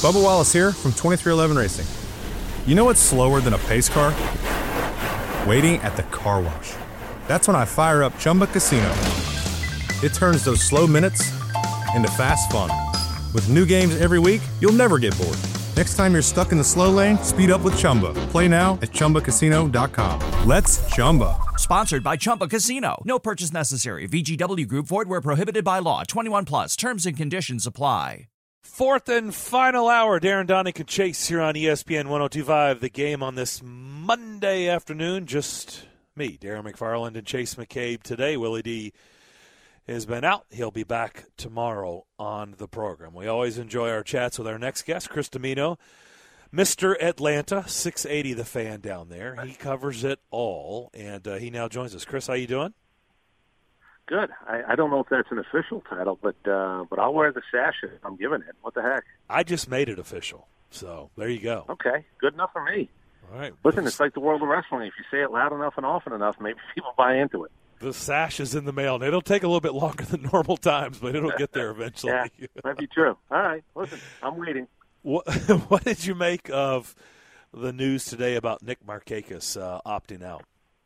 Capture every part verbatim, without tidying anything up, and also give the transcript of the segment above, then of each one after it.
Bubba Wallace here from twenty-three eleven Racing. You know what's slower than a pace car? Waiting at the car wash. That's when I fire up Chumba Casino. It turns those slow minutes into fast fun. With new games every week, you'll never get bored. Next time you're stuck in the slow lane, speed up with Chumba. Play now at Chumba Casino dot com. Let's Chumba. Sponsored by Chumba Casino. No purchase necessary. V G W Group. Void where prohibited by law. twenty-one plus. Terms and conditions apply. Fourth and final hour. Darren Donick and Chase here on E S P N one oh two point five. The game on this Monday afternoon. Just me, Darren McFarland, and Chase McCabe today. Willie D has been out. He'll be back tomorrow on the program. We always enjoy our chats with our next guest, Chris Dimino, Mister Atlanta, six eighty The Fan down there. He covers it all, and uh, he now joins us. Chris, how you doing? Good. I, I don't know if that's an official title, but uh, but I'll wear the sash if I'm given it. What the heck? I just made it official, so there you go. Okay, good enough for me. All right. Listen, it's like the world of wrestling. If you say it loud enough and often enough, maybe people buy into it. The sash is in the mail, and it'll take a little bit longer than normal times, but it'll get there eventually. Yeah, might be true. All right, listen, I'm waiting. What, what did you make of the news today about Nick Markakis uh, opting out?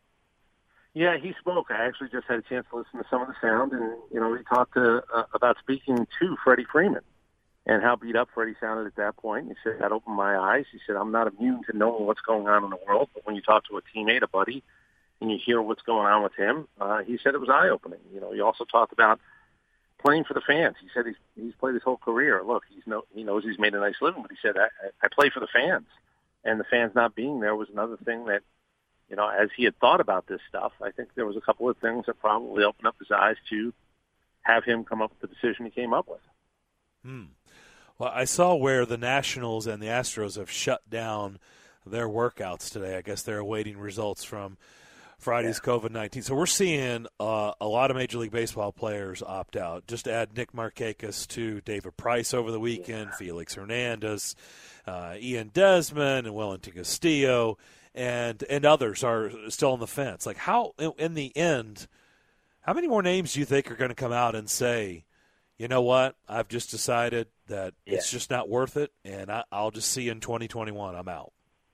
Yeah, he spoke. I actually just had a chance to listen to some of the sound, and you know, he talked to, uh, about speaking to Freddie Freeman and how beat up Freddie sounded at that point. He said that opened my eyes. He said, I'm not immune to knowing what's going on in the world, but when you talk to a teammate, a buddy, and you hear what's going on with him, uh, he said it was eye-opening. You know, he also talked about playing for the fans. He said he's he's played his whole career. Look, he's no he knows he's made a nice living, but he said I, I play for the fans, and the fans not being there was another thing that. You know, as he had thought about this stuff, I think there was a couple of things that probably opened up his eyes to have him come up with the decision he came up with. Hmm. Well, I saw where the Nationals and the Astros have shut down their workouts today. I guess they're awaiting results from Friday's yeah. COVID nineteen. So we're seeing uh, a lot of Major League Baseball players opt out. Just to add Nick Markakis to David Price over the weekend, yeah. Felix Hernandez, uh, Ian Desmond, and Wellington Castillo. And and others are still on the fence. Like, how, in the end, how many more names do you think are going to come out and say, you know what, I've just decided that yeah. it's just not worth it, and I, I'll just see you in twenty twenty-one, I'm out?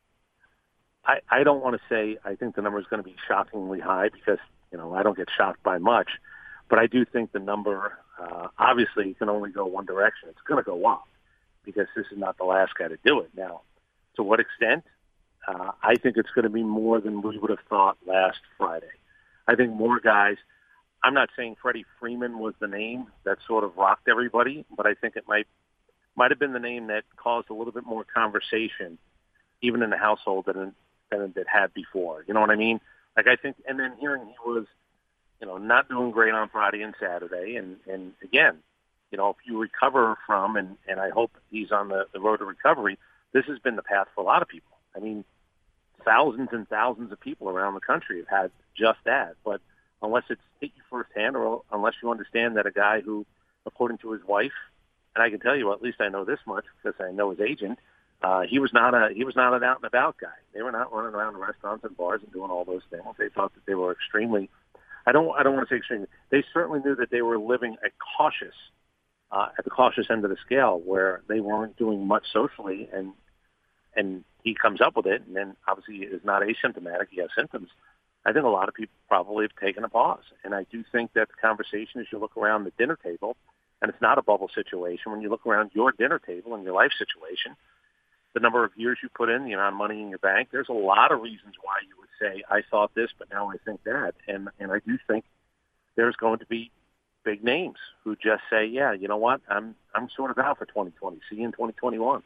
I, I don't want to say I think the number is going to be shockingly high because, you know, I don't get shocked by much. But I do think the number, uh, obviously, can only go one direction. It's going to go up because this is not the last guy to do it. Now, to what extent? Uh, I think it's going to be more than we would have thought last Friday. I think more guys, I'm not saying Freddie Freeman was the name that sort of rocked everybody, but I think it might might have been the name that caused a little bit more conversation, even in the household, than, than it had before. You know what I mean? Like, I think, and then hearing he was, you know, not doing great on Friday and Saturday, and, and again, you know, if you recover from, and, and I hope he's on the, the road to recovery, this has been the path for a lot of people. I mean, thousands and thousands of people around the country have had just that. But unless it's hit you firsthand, or unless you understand that a guy who, according to his wife, and I can tell you, at least I know this much because I know his agent, uh, he was not a he was not an out and about guy. They were not running around restaurants and bars and doing all those things. They thought that they were extremely. I don't I don't want to say extremely. They certainly knew that they were living a cautious uh, at the cautious end of the scale, where they weren't doing much socially, and and he comes up with it, and then obviously is not asymptomatic. He has symptoms. I think a lot of people probably have taken a pause. And I do think that the conversation, as you look around the dinner table, and it's not a bubble situation, when you look around your dinner table and your life situation, the number of years you put in, the amount of money in your bank, there's a lot of reasons why you would say, I thought this, but now I think that. And, and I do think there's going to be big names who just say, yeah, you know what, I'm I'm sort of out for twenty twenty. See you in twenty twenty-one.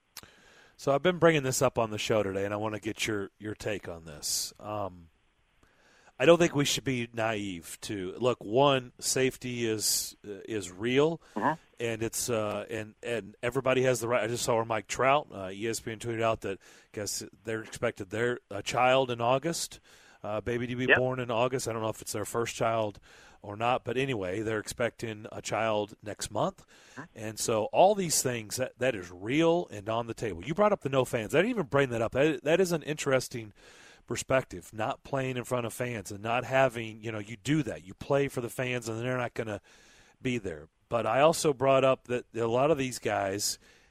So I've been bringing this up on the show today, and I want to get your, your take on this. Um, I don't think we should be naive to look. One, safety is uh, is real, mm-hmm. and it's uh, and and everybody has the right. I just saw where Mike Trout, uh, E S P N tweeted out that I guess they're expected their a child in August, uh, baby to be yep. born in August. I don't know if it's their first child or not, but anyway, they're expecting a child next month. And so all these things, that, that is real and on the table. You brought up the no fans. I didn't even bring that up. That, that is an interesting perspective, not playing in front of fans and not having, you know, you do that. You play for the fans and they're not going to be there. But I also brought up that a lot of these guys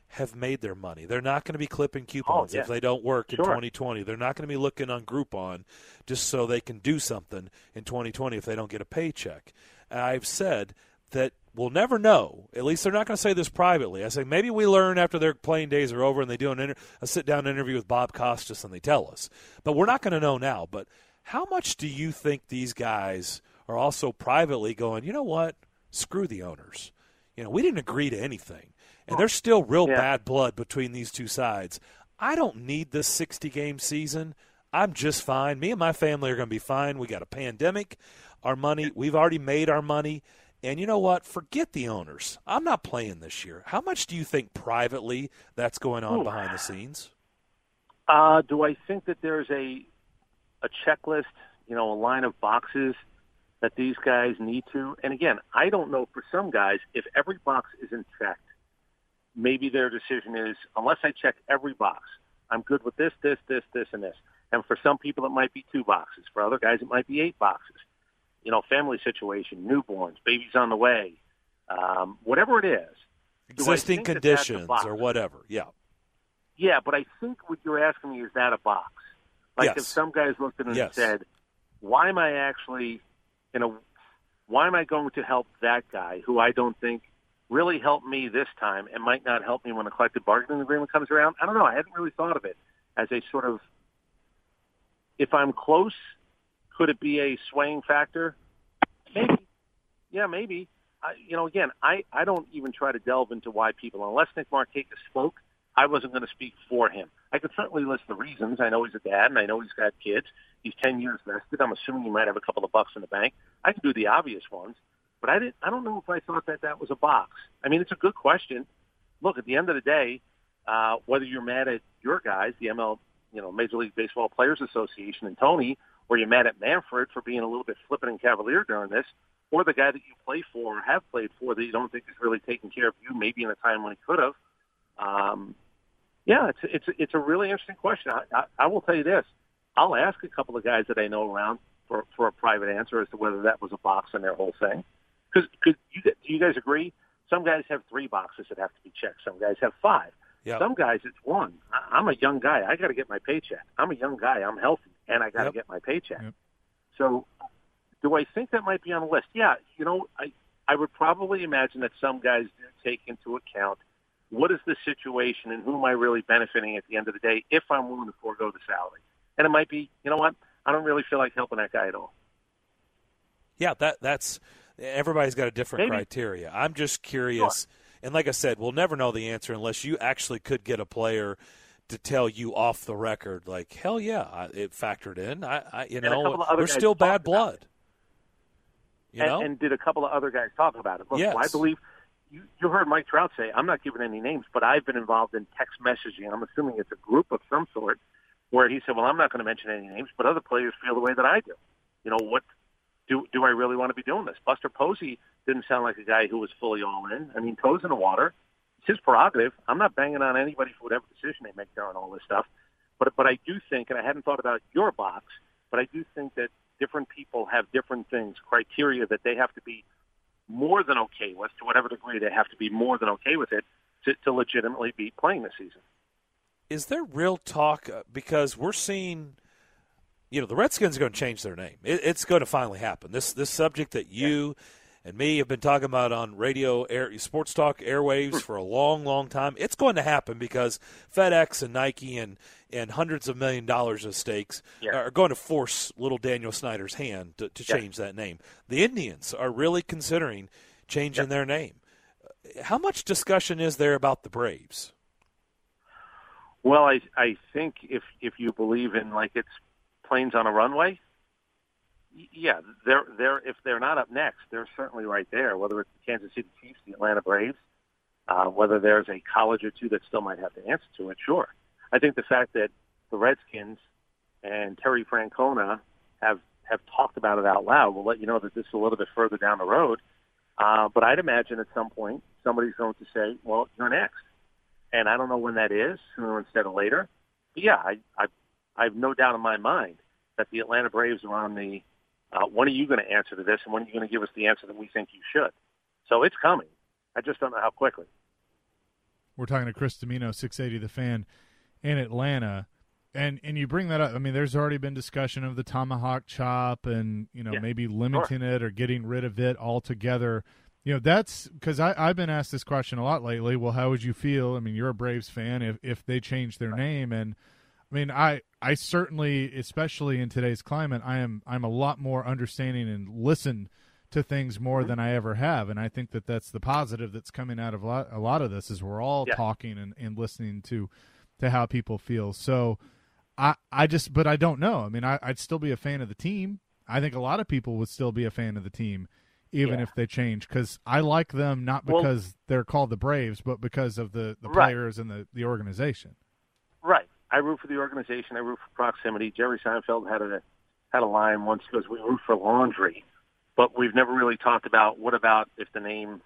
have made their money. They're not going to be clipping coupons oh, yeah. if they don't work in sure. twenty twenty. They're not going to be looking on Groupon just so they can do something in twenty twenty if they don't get a paycheck. And I've said that we'll never know. At least they're not going to say this privately. I say maybe we learn after their playing days are over and they do an inter- a sit-down interview with Bob Costas and they tell us. But we're not going to know now. But how much do you think these guys are also privately going, you know what, screw the owners. You know, we didn't agree to anything. And there's still real yeah. bad blood between these two sides. I don't need this sixty-game season. I'm just fine. Me and my family are going to be fine. We got a pandemic. Our money, we've already made our money. And you know what? Forget the owners. I'm not playing this year. How much do you think privately that's going on Ooh. behind the scenes? Uh, do I think that there's a a checklist, you know, a line of boxes that these guys need to? And again, I don't know for some guys, if every box isn't checked, maybe their decision is, unless I check every box, I'm good with this, this, this, this, and this. And for some people, it might be two boxes. For other guys, it might be eight boxes. You know, family situation, newborns, babies on the way, um, whatever it is. Existing conditions or whatever, yeah. Yeah, but I think what you're asking me, is that a box? Like yes. if some guys looked at it and yes. said, why am I actually, you know, why am I going to help that guy who I don't think really helped me this time and might not help me when a collective bargaining agreement comes around? I don't know. I hadn't really thought of it as a sort of, if I'm close, could it be a swaying factor? Maybe. Yeah, maybe. I, you know, again, I, I don't even try to delve into why people, unless Nick Markakis spoke, I wasn't going to speak for him. I could certainly list the reasons. I know he's a dad, and I know he's got kids. He's ten years vested. I'm assuming he might have a couple of bucks in the bank. I can do the obvious ones, but I didn't. I don't know if I thought that that was a box. I mean, it's a good question. Look, at the end of the day, uh, whether you're mad at your guys, the M L, you know, Major League Baseball Players Association and Tony, or you're mad at Manfred for being a little bit flippant and cavalier during this, or the guy that you play for or have played for that you don't think is really taking care of you, maybe in a time when he could have. Um, yeah, it's it's it's a really interesting question. I, I, I will tell you this: I'll ask a couple of guys that I know around for for a private answer as to whether that was a box in their whole thing. Because you, do you guys agree? Some guys have three boxes that have to be checked. Some guys have five. Yep. Some guys it's one. I, I'm a young guy. I got to get my paycheck. I'm a young guy. I'm healthy, and I got to yep. get my paycheck. Yep. So, do I think that might be on the list? Yeah. You know, I I would probably imagine that some guys do take into account what is the situation and who am I really benefiting at the end of the day if I'm willing to forego the salary. And it might be, you know what, I don't really feel like helping that guy at all. Yeah, that that's everybody's got a different Maybe. criteria. I'm just curious, Sure. and like I said, we'll never know the answer unless you actually could get a player to tell you off the record, like, hell yeah, I, it factored in. I, I you know, we're still bad blood. You and, know, and did a couple of other guys talk about it? Look, yes. well, I believe you, you heard Mike Trout say, I'm not giving any names, but I've been involved in text messaging. I'm assuming it's a group of some sort where he said, well, I'm not going to mention any names, but other players feel the way that I do. You know, what do do I really want to be doing this? Buster Posey didn't sound like a guy who was fully all in. I mean, toes in the water. It's his prerogative. I'm not banging on anybody for whatever decision they make during all this stuff. But but I do think, and I hadn't thought about your box, but I do think that different people have different things, criteria that they have to be more than okay with, to whatever degree they have to be more than okay with it to, to legitimately be playing this season. Is there real talk, because we're seeing, you know, the Redskins are going to change their name. It, it's going to finally happen. This this subject that you yeah. and me have been talking about on radio, air, sports talk airwaves for a long, long time, it's going to happen because FedEx and Nike and, and hundreds of million dollars of stakes yeah. are going to force little Daniel Snyder's hand to, to change yeah. that name. The Indians are really considering changing yeah. their name. How much discussion is there about the Braves? Well, I I think if if you believe in, like, it's planes on a runway, yeah, they're they're if they're not up next, they're certainly right there. Whether it's the Kansas City Chiefs, the Atlanta Braves, uh, whether there's a college or two that still might have to answer to it, sure. I think the fact that the Redskins and Terry Francona have have talked about it out loud will let you know that this is a little bit further down the road. Uh, but I'd imagine at some point somebody's going to say, "Well, you're next." And I don't know when that is, sooner instead of later. But yeah, I, I, I have no doubt in my mind that the Atlanta Braves are on the, uh, when are you going to answer to this, and when are you going to give us the answer that we think you should? So it's coming. I just don't know how quickly. We're talking to Chris Dimino, six eighty The Fan in Atlanta. And and you bring that up. I mean, there's already been discussion of the tomahawk chop and, you know, yeah, maybe limiting sure. it or getting rid of it altogether. You know, that's because I've been asked this question a lot lately. Well, how would you feel? I mean, you're a Braves fan if, if they change their name. And, I mean, I, I certainly, especially in today's climate, I am I'm a lot more understanding and listen to things more mm-hmm. than I ever have. And I think that that's the positive that's coming out of a lot, a lot of this is we're all yeah. talking and, and listening to to how people feel. So, I, I just, but I don't know. I mean, I, I'd still be a fan of the team. I think a lot of people would still be a fan of the team, even yeah. if they change, because I like them not because well, they're called the Braves, but because of the, the right. players and the, the organization. Right. I root for the organization. I root for proximity. Jerry Seinfeld had a had a line once because we root for laundry, but we've never really talked about what about if the name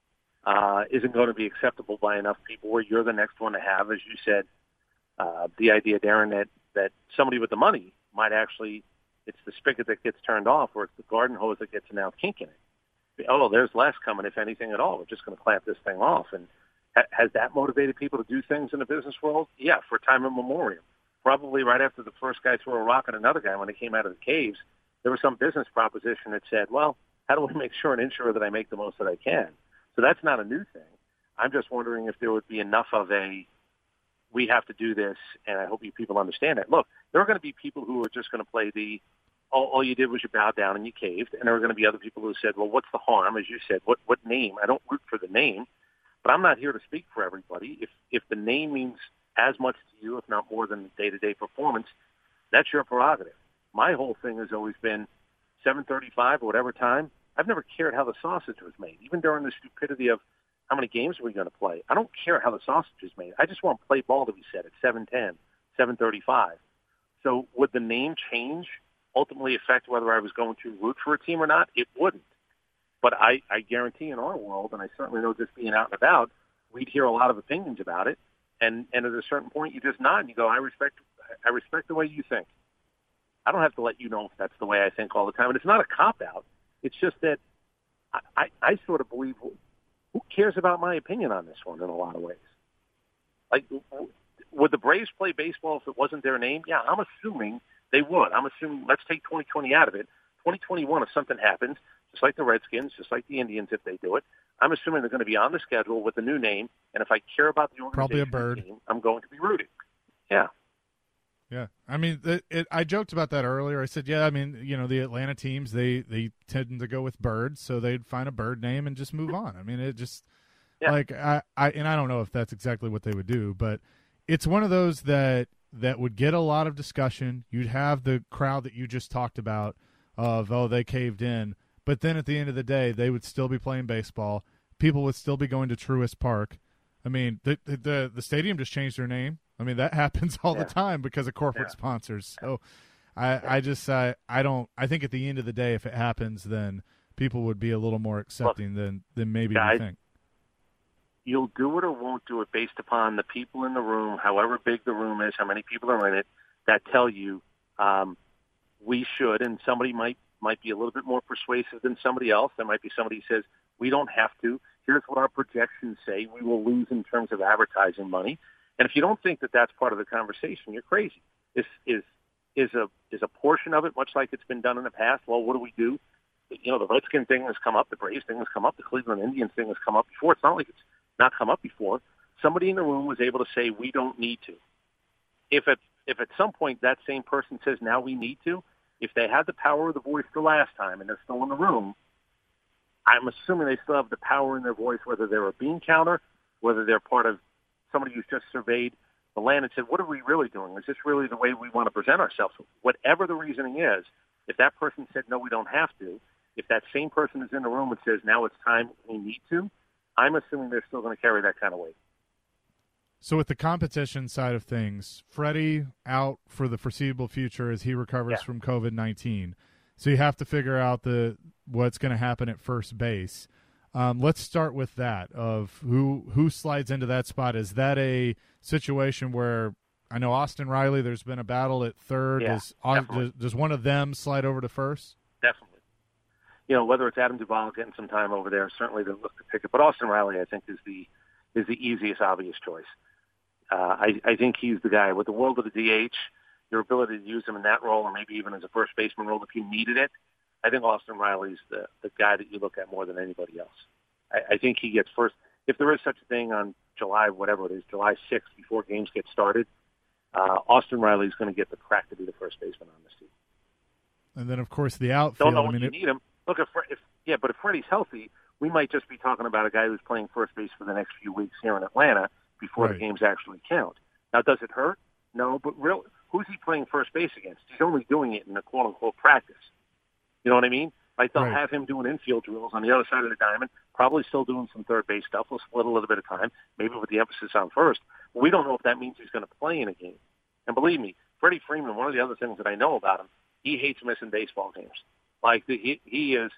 uh, isn't going to be acceptable by enough people, where you're the next one to have, as you said, uh, the idea, Darren, that that somebody with the money might actually, it's the spigot that gets turned off or it's the garden hose that gets now kink in it. Oh, there's less coming, if anything at all. We're just going to clamp this thing off. And ha- has that motivated people to do things in the business world? Yeah, for time immemorial. Probably right after the first guy threw a rock at another guy when they came out of the caves, there was some business proposition that said, well, how do we make sure and ensure that I make the most that I can? So that's not a new thing. I'm just wondering if there would be enough of a, we have to do this, and I hope you people understand it. Look, there are going to be people who are just going to play the, all, all you did was you bowed down and you caved, and there are going to be other people who said, well, what's the harm? As you said, what what name? I don't root for the name, but I'm not here to speak for everybody. If if the name means as much to you, if not more than day-to-day performance, that's your prerogative. My whole thing has always been seven thirty-five or whatever time. I've never cared how the sausage was made, even during the stupidity of how many games are we going to play? I don't care how the sausage is made. I just want play ball to be set at seven ten, seven thirty-five. So would the name change ultimately affect whether I was going to root for a team or not? It wouldn't. But I, I guarantee in our world, and I certainly know just being out and about, we'd hear a lot of opinions about it. And, and at a certain point, you just nod and you go, I respect, I respect the way you think. I don't have to let you know if that's the way I think all the time. And it's not a cop-out. It's just that I, I, I sort of believe, who cares about my opinion on this one in a lot of ways? Like, would the Braves play baseball if it wasn't their name? Yeah, I'm assuming they would. I'm assuming, let's take twenty twenty out of it. twenty twenty-one, if something happens, just like the Redskins, just like the Indians if they do it, I'm assuming they're going to be on the schedule with a new name, and if I care about the organization, probably a bird. Team, I'm going to be rooting. Yeah. Yeah, I mean, it, it, I joked about that earlier. I said, yeah, I mean, you know, the Atlanta teams, they, they tend to go with birds, so they'd find a bird name and just move on. I mean, it just, yeah. like, I, I, and I don't know if that's exactly what they would do, but it's one of those that, that would get a lot of discussion. You'd have the crowd that you just talked about of, oh, they caved in, but then at the end of the day, they would still be playing baseball. People would still be going to Truist Park. I mean, the the, the stadium just changed their name. I mean, that happens all yeah. the time because of corporate yeah. sponsors. So I, yeah. I just I, I don't – I think at the end of the day, if it happens, then people would be a little more accepting Look, than, than maybe guys, we think. You'll do it or won't do it based upon the people in the room, however big the room is, how many people are in it, that tell you um, we should, and somebody might, might be a little bit more persuasive than somebody else. There might be somebody who says we don't have to. Here's what our projections say we will lose in terms of advertising money. And if you don't think that that's part of the conversation, you're crazy. Is is is a is a portion of it much like it's been done in the past? Well, what do we do? You know, the Redskin thing has come up, the Braves thing has come up, the Cleveland Indians thing has come up before. It's not like it's not come up before. Somebody in the room was able to say we don't need to. If at if at some point that same person says now we need to, if they had the power of the voice the last time and they're still in the room, I'm assuming they still have the power in their voice, whether they're a bean counter, whether they're part of somebody who's just surveyed the land and said, what are we really doing? Is this really the way we want to present ourselves? Whatever the reasoning is, if that person said, no, we don't have to, if that same person is in the room and says, now it's time, we need to, I'm assuming they're still going to carry that kind of weight. So with the competition side of things, Freddie out for the foreseeable future as he recovers yeah. from COVID nineteen. So you have to figure out the what's going to happen at first base. Um, let's start with that of who who slides into that spot. Is that a situation where I know Austin Riley, there's been a battle at third. Yeah, does, does, does one of them slide over to first? Definitely. You know, whether it's Adam Duvall getting some time over there, certainly they'll look to pick it. But Austin Riley, I think, is the is the easiest, obvious choice. Uh, I, I think he's the guy with the world of the D H, your ability to use him in that role, or maybe even as a first baseman role if you needed it. I think Austin Riley's the, the guy that you look at more than anybody else. I, I think he gets first. If there is such a thing on July, whatever it is, July sixth, before games get started, uh, Austin Riley's going to get the crack to be the first baseman on this team. And then, of course, the outfield. Don't know I when mean, you it, need him. Look, if, if yeah, but if Freddie's healthy, we might just be talking about a guy who's playing first base for the next few weeks here in Atlanta before right. the games actually count. Now, does it hurt? No, but real, who's he playing first base against? He's only doing it in a quote-unquote practice. You know what I mean? Like they'll right. have him doing infield drills on the other side of the diamond, probably still doing some third base stuff. We'll split a little bit of time, maybe with the emphasis on first. But we don't know if that means he's going to play in a game. And believe me, Freddie Freeman, one of the other things that I know about him, he hates missing baseball games. Like the, he, he is,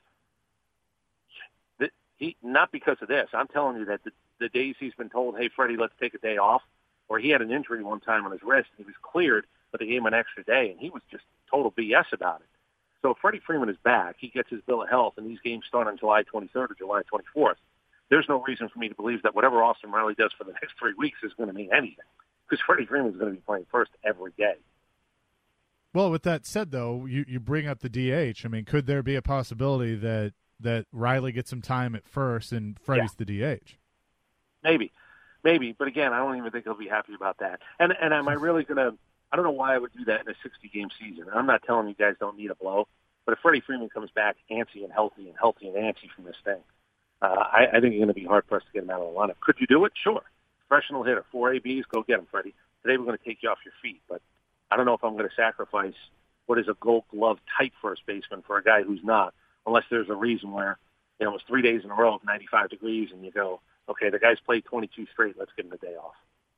the, he not because of this. I'm telling you that the, the days he's been told, "Hey, Freddie, let's take a day off," or he had an injury one time on his wrist and he was cleared, but they gave him an extra day, and he was just total B S about it. So if Freddie Freeman is back, he gets his bill of health, and these games start on July twenty-third or July twenty-fourth. There's no reason for me to believe that whatever Austin Riley does for the next three weeks is going to mean anything, because Freddie Freeman is going to be playing first every day. Well, with that said, though, you, you bring up the D H. I mean, could there be a possibility that, that Riley gets some time at first and Freddie's yeah. the D H? Maybe. Maybe. But, again, I don't even think he'll be happy about that. And and am I really going to – I don't know why I would do that in a sixty-game season. I'm not telling you guys don't need a blow. But if Freddie Freeman comes back antsy and healthy and healthy and antsy from this thing, uh, I, I think you're going to be hard-pressed to get him out of the lineup. Could you do it? Sure. Professional hitter, four A Bs, go get him, Freddie. Today we're going to take you off your feet, but I don't know if I'm going to sacrifice what is a gold glove type first baseman for a guy who's not, unless there's a reason where, you know, it's three days in a row of ninety-five degrees and you go, okay, the guy's played twenty-two straight, let's give him the day off.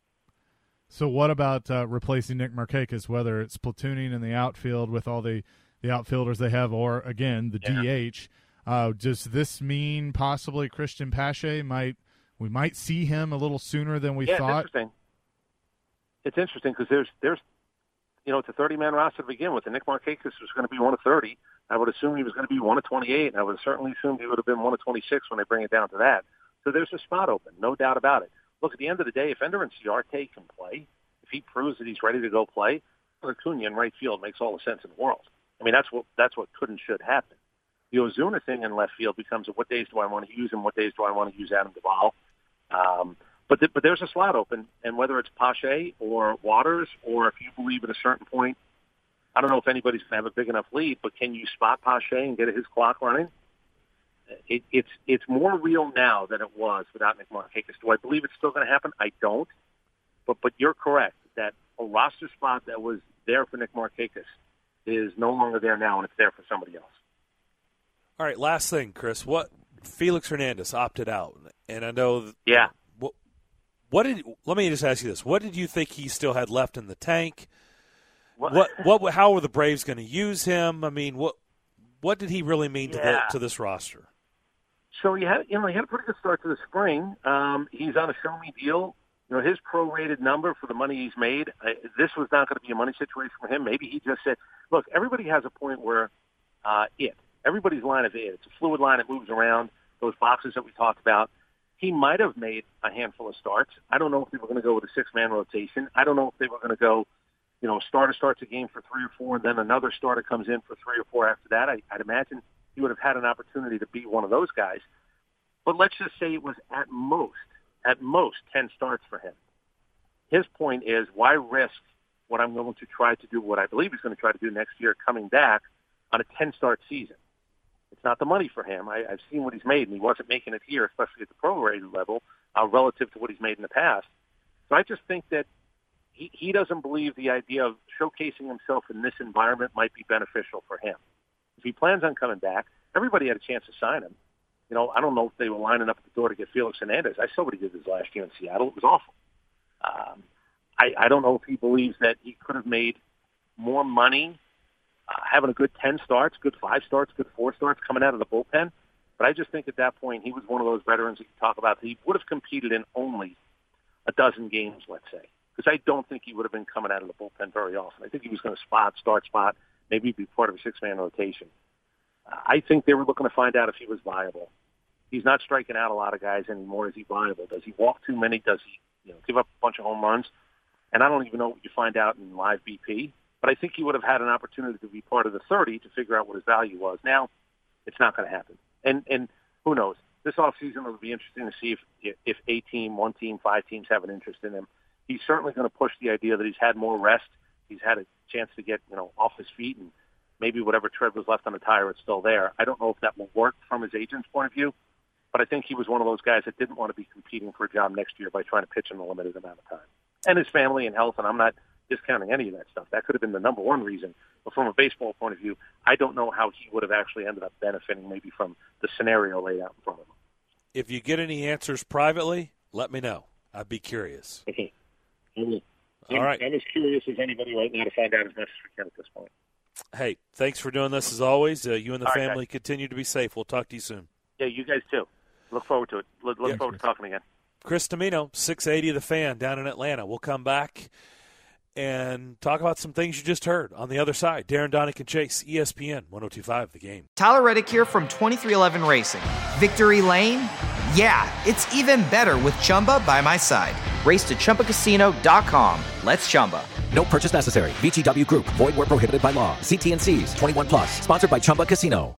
So what about uh, replacing Nick Markakis, whether it's platooning in the outfield with all the, the outfielders they have, or, again, the yeah. D H? Uh, does this mean possibly Christian Pache might – we might see him a little sooner than we yeah, thought? It's interesting. It's interesting because there's, there's, you know, it's a thirty-man roster to begin with, and Nick Markakis was going to be one of thirty. I would assume he was going to be one of twenty-eight, and I would certainly assume he would have been one of twenty-six when they bring it down to that. So there's a spot open, no doubt about it. Look, at the end of the day, if Ender Inciarte can play, if he proves that he's ready to go play, Acuna in right field makes all the sense in the world. I mean, that's what that's what could and should happen. The Ozuna thing in left field becomes, what days do I want to use him? What days do I want to use Adam Duvall? Um, but th- but there's a slot open, and whether it's Pache or Waters, or if you believe at a certain point, I don't know if anybody's going to have a big enough lead, but can you spot Pache and get his clock running? It, it's it's more real now than it was without Nick Markakis. Do I believe it's still going to happen? I don't. But but you're correct that a roster spot that was there for Nick Markakis is no longer there now, and it's there for somebody else. All right, last thing, Chris. What Felix Hernandez opted out, and I know. That, yeah. What, what did? Let me just ask you this: what did you think he still had left in the tank? What? What? what how were the Braves going to use him? I mean, what? What did he really mean yeah. to the, to this roster? So he had, you know, he had a pretty good start to the spring. Um, he's on a show-me deal. You know, his prorated number for the money he's made, I, this was not going to be a money situation for him. Maybe he just said, look, everybody has a point where uh, it, everybody's line of it, it's a fluid line that moves around, those boxes that we talked about. He might have made a handful of starts. I don't know if they were going to go with a six-man rotation. I don't know if they were going to go, you know, a starter starts a game for three or four, and then another starter comes in for three or four after that. I, I'd imagine he would have had an opportunity to be one of those guys. But let's just say it was at most, at most, ten starts for him. His point is, why risk what I'm going to try to do, what I believe he's going to try to do next year, coming back on a ten-start season? It's not the money for him. I, I've seen what he's made, and he wasn't making it here, especially at the pro-rated level, uh, relative to what he's made in the past. So I just think that he, he doesn't believe the idea of showcasing himself in this environment might be beneficial for him. If he plans on coming back, everybody had a chance to sign him. You know, I don't know if they were lining up at the door to get Felix Hernandez. I saw what he did this last year in Seattle. It was awful. Um, I, I don't know if he believes that he could have made more money uh, having a good ten starts, good five starts, good four starts coming out of the bullpen. But I just think at that point he was one of those veterans that you talk about that he would have competed in only a dozen games, let's say. Because I don't think he would have been coming out of the bullpen very often. I think he was going to spot, start spot, maybe be part of a six-man rotation. Uh, I think they were looking to find out if he was viable. He's not striking out a lot of guys anymore. Is he viable? Does he walk too many? Does he, you know, give up a bunch of home runs? And I don't even know what you find out in live B P. But I think he would have had an opportunity to be part of the thirty to figure out what his value was. Now, it's not going to happen. And and who knows? This offseason, it'll be interesting to see if if a team, one team, five teams have an interest in him. He's certainly going to push the idea that he's had more rest. He's had a chance to get, you know, off his feet, and maybe whatever tread was left on the tire is still there. I don't know if that will work from his agent's point of view, but I think he was one of those guys that didn't want to be competing for a job next year by trying to pitch in a limited amount of time. And his family and health, and I'm not discounting any of that stuff. That could have been the number one reason. But from a baseball point of view, I don't know how he would have actually ended up benefiting maybe from the scenario laid out in front of him. If you get any answers privately, let me know. I'd be curious. Okay. I will. All I'm, right. I'm as curious as anybody right now to find out as much as we can at this point. Hey, thanks for doing this as always. Uh, you and the All right, family guys. continue to be safe. We'll talk to you soon. Yeah, you guys too. Look forward to it. Look, look Yeah. forward to talking again. Chris Tomino, six eighty The Fan down in Atlanta. We'll come back and talk about some things you just heard on the other side. Darren Donick and Chase, E S P N one oh two point five The Game. Tyler Reddick here from twenty-three eleven Racing. Victory Lane? Yeah, it's even better with Chumba by my side. Race to Chumba Casino dot com. Let's Chumba. No purchase necessary. V G W Group. Void where prohibited by law. See T and C's. twenty-one plus. Sponsored by Chumba Casino.